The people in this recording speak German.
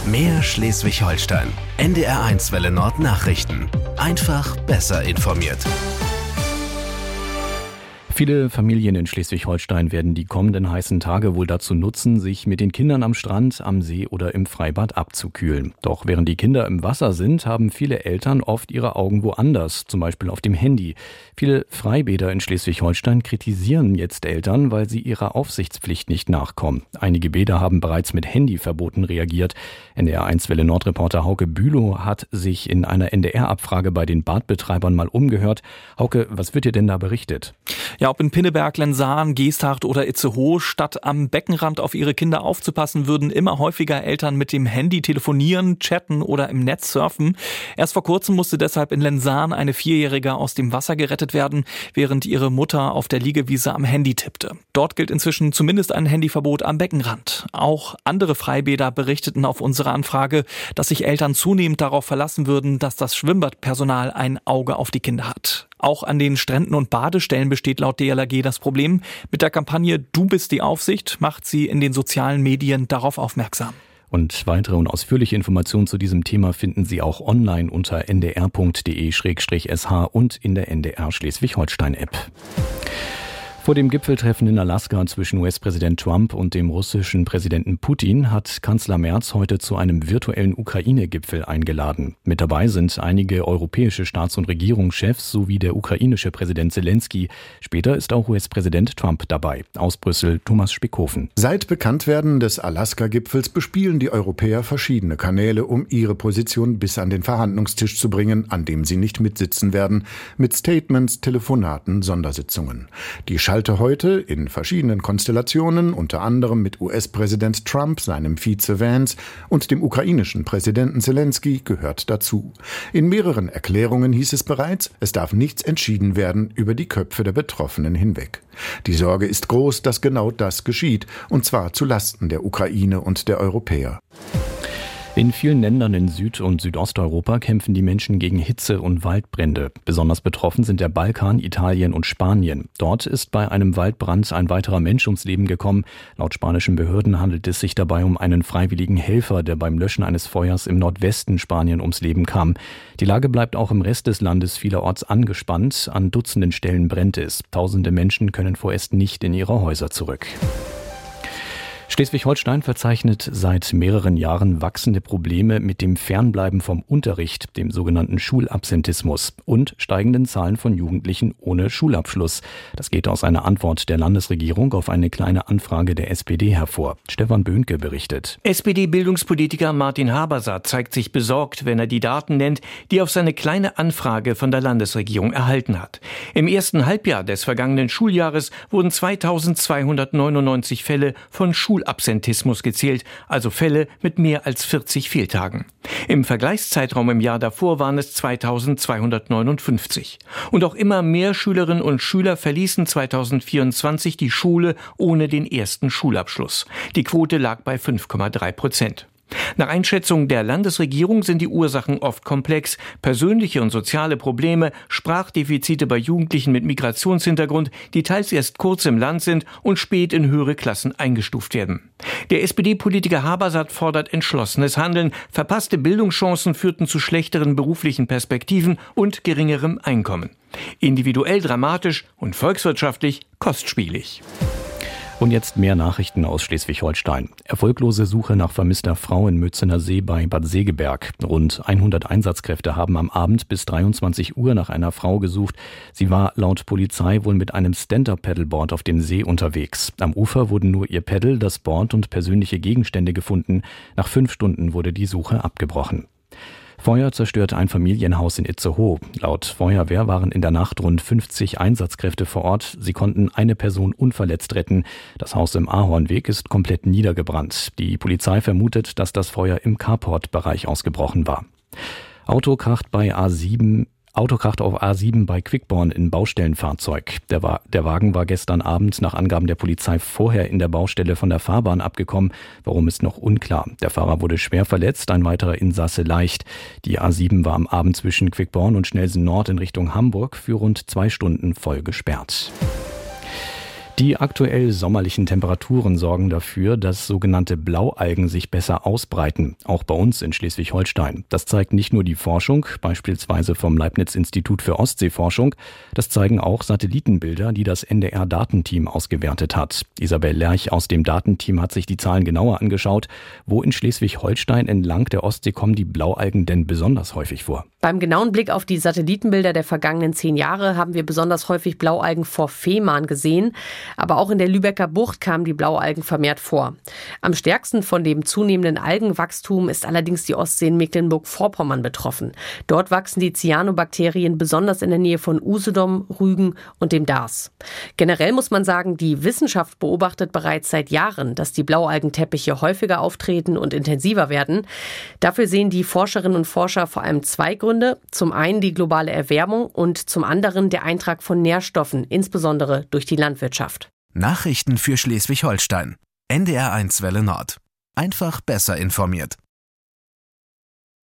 Mehr Schleswig-Holstein. NDR1 Welle Nord Nachrichten. Einfach besser informiert. Viele Familien in Schleswig-Holstein werden die kommenden heißen Tage wohl dazu nutzen, sich mit den Kindern am Strand, am See oder im Freibad abzukühlen. Doch während die Kinder im Wasser sind, haben viele Eltern oft ihre Augen woanders, zum Beispiel auf dem Handy. Viele Freibäder in Schleswig-Holstein kritisieren jetzt Eltern, weil sie ihrer Aufsichtspflicht nicht nachkommen. Einige Bäder haben bereits mit Handyverboten reagiert. NDR1 Welle Nord-Reporter Hauke Bülow hat sich in einer NDR-Abfrage bei den Badbetreibern mal umgehört. Hauke, was wird dir denn da berichtet? Ja, ob in Pinneberg, Lensahn, Geesthacht oder Itzehoe, statt am Beckenrand auf ihre Kinder aufzupassen, würden immer häufiger Eltern mit dem Handy telefonieren, chatten oder im Netz surfen. Erst vor kurzem musste deshalb in Lensahn eine 4-Jährige aus dem Wasser gerettet werden, während ihre Mutter auf der Liegewiese am Handy tippte. Dort gilt inzwischen zumindest ein Handyverbot am Beckenrand. Auch andere Freibäder berichteten auf unsere Anfrage, dass sich Eltern zunehmend darauf verlassen würden, dass das Schwimmbadpersonal ein Auge auf die Kinder hat. Auch an den Stränden und Badestellen besteht laut DLRG das Problem. Mit der Kampagne Du bist die Aufsicht macht sie in den sozialen Medien darauf aufmerksam. Und weitere und ausführliche Informationen zu diesem Thema finden Sie auch online unter ndr.de/sh und in der NDR Schleswig-Holstein-App. Vor dem Gipfeltreffen in Alaska zwischen US-Präsident Trump und dem russischen Präsidenten Putin hat Kanzler Merz heute zu einem virtuellen Ukraine-Gipfel eingeladen. Mit dabei sind einige europäische Staats- und Regierungschefs sowie der ukrainische Präsident Zelensky. Später ist auch US-Präsident Trump dabei. Aus Brüssel Thomas Spickhofen. Seit Bekanntwerden des Alaska-Gipfels bespielen die Europäer verschiedene Kanäle, um ihre Position bis an den Verhandlungstisch zu bringen, an dem sie nicht mitsitzen werden, mit Statements, Telefonaten, Sondersitzungen. Die Schalte heute in verschiedenen Konstellationen, unter anderem mit US-Präsident Trump, seinem Vize Vance und dem ukrainischen Präsidenten Zelensky, gehört dazu. In mehreren Erklärungen hieß es bereits, es darf nichts entschieden werden über die Köpfe der Betroffenen hinweg. Die Sorge ist groß, dass genau das geschieht, und zwar zu Lasten der Ukraine und der Europäer. In vielen Ländern in Süd- und Südosteuropa kämpfen die Menschen gegen Hitze und Waldbrände. Besonders betroffen sind der Balkan, Italien und Spanien. Dort ist bei einem Waldbrand ein weiterer Mensch ums Leben gekommen. Laut spanischen Behörden handelt es sich dabei um einen freiwilligen Helfer, der beim Löschen eines Feuers im Nordwesten Spanien ums Leben kam. Die Lage bleibt auch im Rest des Landes vielerorts angespannt. An Dutzenden Stellen brennt es. Tausende Menschen können vorerst nicht in ihre Häuser zurück. Schleswig-Holstein verzeichnet seit mehreren Jahren wachsende Probleme mit dem Fernbleiben vom Unterricht, dem sogenannten Schulabsentismus und steigenden Zahlen von Jugendlichen ohne Schulabschluss. Das geht aus einer Antwort der Landesregierung auf eine kleine Anfrage der SPD hervor. Stefan Böhnke berichtet. SPD-Bildungspolitiker Martin Habersaat zeigt sich besorgt, wenn er die Daten nennt, die er auf seine kleine Anfrage von der Landesregierung erhalten hat. Im ersten Halbjahr des vergangenen Schuljahres wurden 2299 Fälle von Schulabsentismus gezählt, also Fälle mit mehr als 40 Fehltagen. Im Vergleichszeitraum im Jahr davor waren es 2259. Und auch immer mehr Schülerinnen und Schüler verließen 2024 die Schule ohne den ersten Schulabschluss. Die Quote lag bei 5,3%. Nach Einschätzung der Landesregierung sind die Ursachen oft komplex. Persönliche und soziale Probleme, Sprachdefizite bei Jugendlichen mit Migrationshintergrund, die teils erst kurz im Land sind und spät in höhere Klassen eingestuft werden. Der SPD-Politiker Habersaat fordert entschlossenes Handeln. Verpasste Bildungschancen führten zu schlechteren beruflichen Perspektiven und geringerem Einkommen. Individuell dramatisch und volkswirtschaftlich kostspielig. Und jetzt mehr Nachrichten aus Schleswig-Holstein. Erfolglose Suche nach vermisster Frau in Mützener See bei Bad Segeberg. Rund 100 Einsatzkräfte haben am Abend bis 23 Uhr nach einer Frau gesucht. Sie war laut Polizei wohl mit einem Stand-Up-Paddleboard auf dem See unterwegs. Am Ufer wurden nur ihr Paddel, das Board und persönliche Gegenstände gefunden. Nach 5 Stunden wurde die Suche abgebrochen. Feuer zerstörte ein Familienhaus in Itzehoe. Laut Feuerwehr waren in der Nacht rund 50 Einsatzkräfte vor Ort. Sie konnten eine Person unverletzt retten. Das Haus im Ahornweg ist komplett niedergebrannt. Die Polizei vermutet, dass das Feuer im Carport-Bereich ausgebrochen war. Autokracht auf A7 bei Quickborn in Baustellenfahrzeug. Der Wagen war gestern Abend nach Angaben der Polizei vorher in der Baustelle von der Fahrbahn abgekommen. Warum ist noch unklar. Der Fahrer wurde schwer verletzt, ein weiterer Insasse leicht. Die A7 war am Abend zwischen Quickborn und Schnelsen Nord in Richtung Hamburg für rund 2 Stunden voll gesperrt. Die aktuell sommerlichen Temperaturen sorgen dafür, dass sogenannte Blaualgen sich besser ausbreiten, auch bei uns in Schleswig-Holstein. Das zeigt nicht nur die Forschung, beispielsweise vom Leibniz-Institut für Ostseeforschung, das zeigen auch Satellitenbilder, die das NDR-Datenteam ausgewertet hat. Isabel Lerch aus dem Datenteam hat sich die Zahlen genauer angeschaut. Wo in Schleswig-Holstein entlang der Ostsee kommen die Blaualgen denn besonders häufig vor? Beim genauen Blick auf die Satellitenbilder der vergangenen 10 Jahre haben wir besonders häufig Blaualgen vor Fehmarn gesehen. Aber auch in der Lübecker Bucht kamen die Blaualgen vermehrt vor. Am stärksten von dem zunehmenden Algenwachstum ist allerdings die Ostsee in Mecklenburg-Vorpommern betroffen. Dort wachsen die Cyanobakterien besonders in der Nähe von Usedom, Rügen und dem Darß. Generell muss man sagen, die Wissenschaft beobachtet bereits seit Jahren, dass die Blaualgenteppiche häufiger auftreten und intensiver werden. Dafür sehen die Forscherinnen und Forscher vor allem 2 Gründe. Zum einen die globale Erwärmung und zum anderen der Eintrag von Nährstoffen, insbesondere durch die Landwirtschaft. Nachrichten für Schleswig-Holstein. NDR 1 Welle Nord. Einfach besser informiert.